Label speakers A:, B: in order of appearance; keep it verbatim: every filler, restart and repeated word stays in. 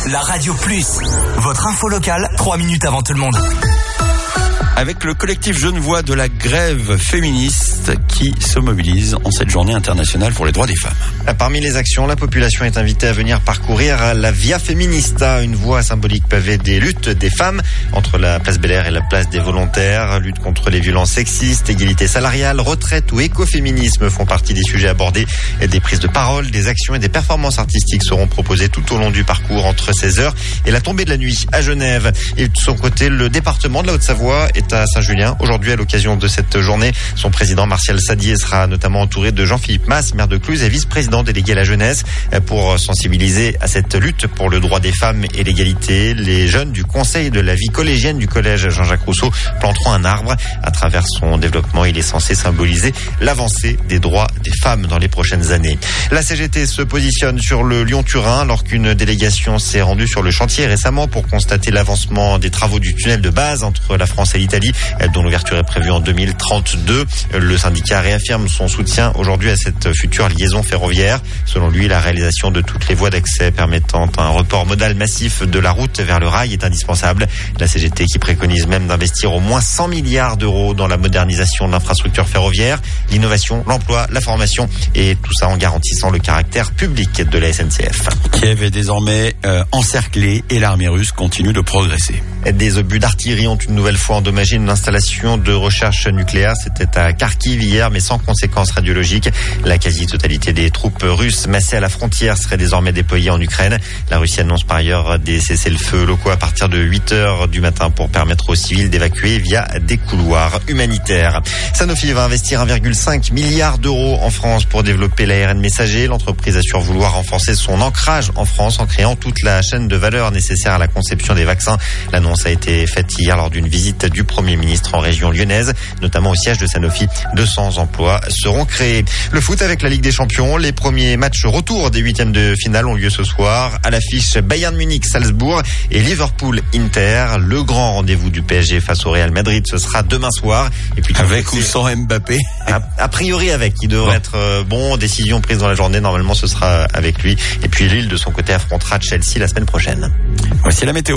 A: la Radio Plus. Votre info locale, trois minutes avant tout le monde.
B: Avec le collectif Genevois de la grève féministe qui se mobilise en cette journée internationale pour les droits des femmes.
C: Parmi les actions, la population est invitée à venir parcourir la Via Feminista, une voie symbolique pavée des luttes des femmes entre la place Bel-Air et la place des Volontaires. Lutte contre les violences sexistes, égalité salariale, retraite ou écoféminisme font partie des sujets abordés. Et des prises de parole, des actions et des performances artistiques seront proposées tout au long du parcours entre seize heures et la tombée de la nuit à Genève. Et de son côté, le département de la Haute-Savoie est à Saint-Julien. Aujourd'hui, à l'occasion de cette journée, son président Martial Sadier sera notamment entouré de Jean-Philippe Mas, maire de Cluse et vice-président délégué à la jeunesse, pour sensibiliser à cette lutte pour le droit des femmes et l'égalité. Les jeunes du conseil de la vie collégienne du collège Jean-Jacques Rousseau planteront un arbre. À travers son développement, il est censé symboliser l'avancée des droits des femmes dans les prochaines années. La C G T se positionne sur le Lyon-Turin alors qu'une délégation s'est rendue sur le chantier récemment pour constater l'avancement des travaux du tunnel de base entre la France et l'Italie, dont l'ouverture est prévue en deux mille trente-deux. Le syndicat réaffirme son soutien aujourd'hui à cette future liaison ferroviaire. Selon lui, la réalisation de toutes les voies d'accès permettant un report modal massif de la route vers le rail est indispensable. La C G T qui préconise même d'investir au moins cent milliards d'euros dans la modernisation de l'infrastructure ferroviaire, l'innovation, l'emploi, la formation et tout ça en garantissant le caractère public de la S N C F.
B: Kiev est désormais euh, encerclée et l'armée russe continue de progresser.
C: Des obus d'artillerie ont une nouvelle fois endommagé une installation de recherche nucléaire. C'était à Kharkiv hier, mais sans conséquences radiologiques. La quasi-totalité des troupes russes massées à la frontière seraient désormais déployées en Ukraine. La Russie annonce par ailleurs des cessez-le-feu locaux à partir de huit heures du matin pour permettre aux civils d'évacuer via des couloirs humanitaires. Sanofi va investir un virgule cinq milliard d'euros en France pour développer l'A R N messager. L'entreprise assure vouloir renforcer son ancrage en France en créant toute la chaîne de valeur nécessaire à la conception des vaccins. L'annonce a été faite hier lors d'une visite du Premier ministre en région lyonnaise, notamment au siège de Sanofi. deux cents emplois seront créés. Le foot avec la Ligue des Champions. Les premiers matchs retour des huitièmes de finale ont lieu ce soir. À l'affiche, Bayern Munich, Salzbourg et Liverpool, Inter. Le grand rendez-vous du P S G face au Real Madrid, ce sera demain soir. Et puis
B: avec ou sans Mbappé?
C: A, a priori avec. Il devrait être euh, bon. Décision prise dans la journée. Normalement, ce sera avec lui. Et puis Lille, de son côté, affrontera Chelsea la semaine prochaine.
B: Voici la météo.